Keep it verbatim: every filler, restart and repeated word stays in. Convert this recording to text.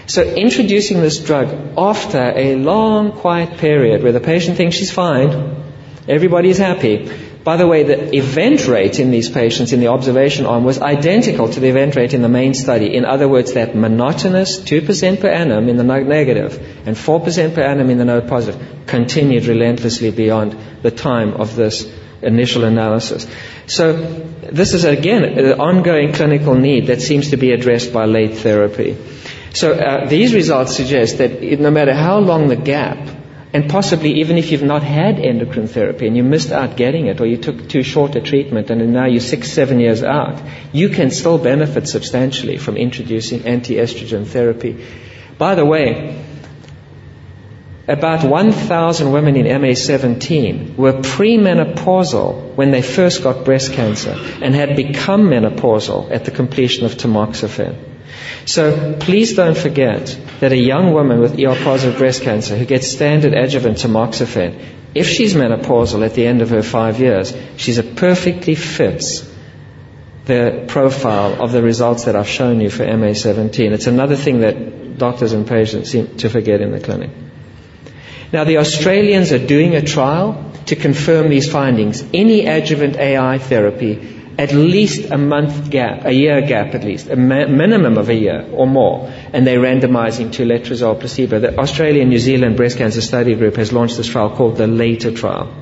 So introducing this drug after a long, quiet period where the patient thinks she's fine, everybody's happy. By the way, the event rate in these patients in the observation arm was identical to the event rate in the main study. In other words, that monotonous two percent per annum in the node negative and four percent per annum in the node positive continued relentlessly beyond the time of this initial analysis. So this is, again, an ongoing clinical need that seems to be addressed by late therapy. So uh, these results suggest that no matter how long the gap, and possibly even if you've not had endocrine therapy and you missed out getting it, or you took too short a treatment and now you're six, seven years out, you can still benefit substantially from introducing anti-estrogen therapy. By the way, about one thousand women in M A seventeen were premenopausal when they first got breast cancer and had become menopausal at the completion of tamoxifen. So please don't forget that a young woman with E R-positive breast cancer who gets standard adjuvant tamoxifen, if she's menopausal at the end of her five years, she's a perfectly fits the profile of the results that I've shown you for M A seventeen. It's another thing that doctors and patients seem to forget in the clinic. Now, the Australians are doing a trial to confirm these findings. Any adjuvant A I therapy, at least a month gap, a year gap at least, a ma- minimum of a year or more, and they're randomizing to letrozole placebo. The Australia and New Zealand Breast Cancer Study Group has launched this trial called the LATER trial.